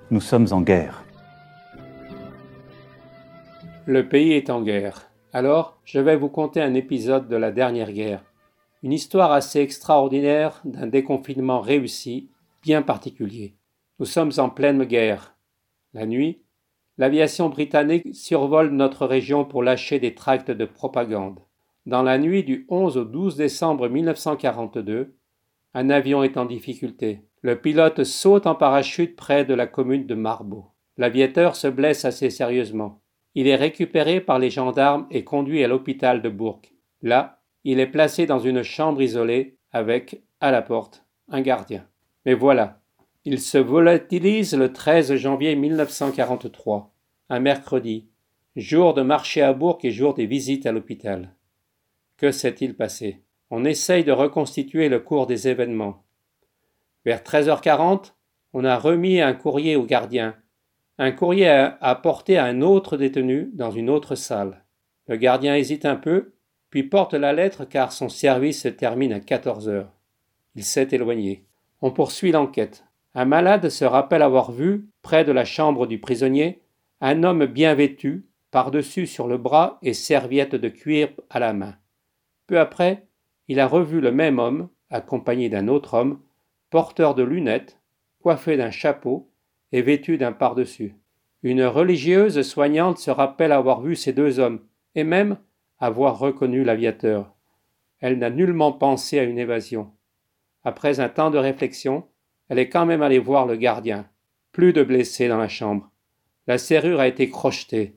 Nous sommes en guerre. Le pays est en guerre. Alors, je vais vous conter un épisode de la dernière guerre. Une histoire assez extraordinaire d'un déconfinement réussi, bien particulier. Nous sommes en pleine guerre. La nuit, l'aviation britannique survole notre région pour lâcher des tracts de propagande. Dans la nuit du 11 au 12 décembre 1942, un avion est en difficulté. Le pilote saute en parachute près de la commune de Marbo. L'aviateur se blesse assez sérieusement. Il est récupéré par les gendarmes et conduit à l'hôpital de Bourg. Là, il est placé dans une chambre isolée avec, à la porte, un gardien. Mais voilà, il se volatilise le 13 janvier 1943, un mercredi, jour de marché à Bourg et jour des visites à l'hôpital. Que s'est-il passé ? On essaye de reconstituer le cours des événements. Vers 13h40, on a remis un courrier au gardien. Un courrier à porter à un autre détenu dans une autre salle. Le gardien hésite un peu, puis porte la lettre car son service se termine à 14h. Il s'est éloigné. On poursuit l'enquête. Un malade se rappelle avoir vu, près de la chambre du prisonnier, un homme bien vêtu, par-dessus sur le bras et serviette de cuir à la main. Peu après, il a revu le même homme, accompagné d'un autre homme, porteur de lunettes, coiffé d'un chapeau et vêtu d'un pardessus. Une religieuse soignante se rappelle avoir vu ces deux hommes, et même avoir reconnu l'aviateur. Elle n'a nullement pensé à une évasion. Après un temps de réflexion, elle est quand même allée voir le gardien. Plus de blessés dans la chambre. La serrure a été crochetée.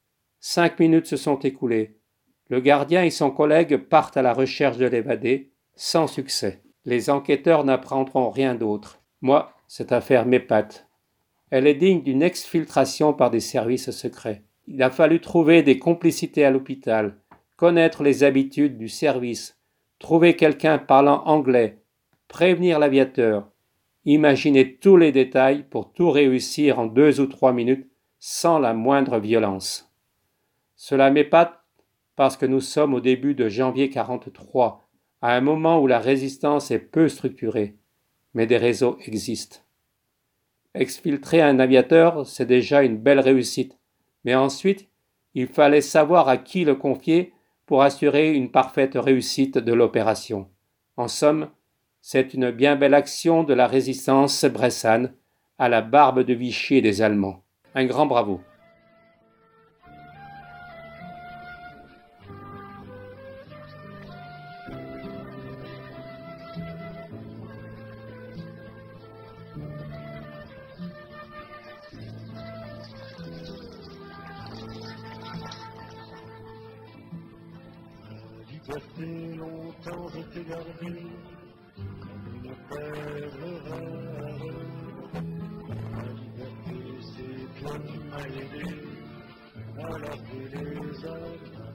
5 minutes se sont écoulées. Le gardien et son collègue partent à la recherche de l'évadé, sans succès. Les enquêteurs n'apprendront rien d'autre. Moi, cette affaire m'épate. Elle est digne d'une exfiltration par des services secrets. Il a fallu trouver des complicités à l'hôpital, connaître les habitudes du service, trouver quelqu'un parlant anglais, prévenir l'aviateur, imaginer tous les détails pour tout réussir en 2 ou 3 minutes sans la moindre violence. Cela m'épate parce que nous sommes au début de janvier 1943, à un moment où la résistance est peu structurée, mais des réseaux existent. Exfiltrer un aviateur, c'est déjà une belle réussite, mais ensuite, il fallait savoir à qui le confier pour assurer une parfaite réussite de l'opération. En somme, c'est une bien belle action de la résistance bressane à la barbe de Vichy et des Allemands. Un grand bravo. Depuis longtemps je t'ai gardé comme une perle rare. La liberté, c'est toi qui m'as aidé à laver les âmes.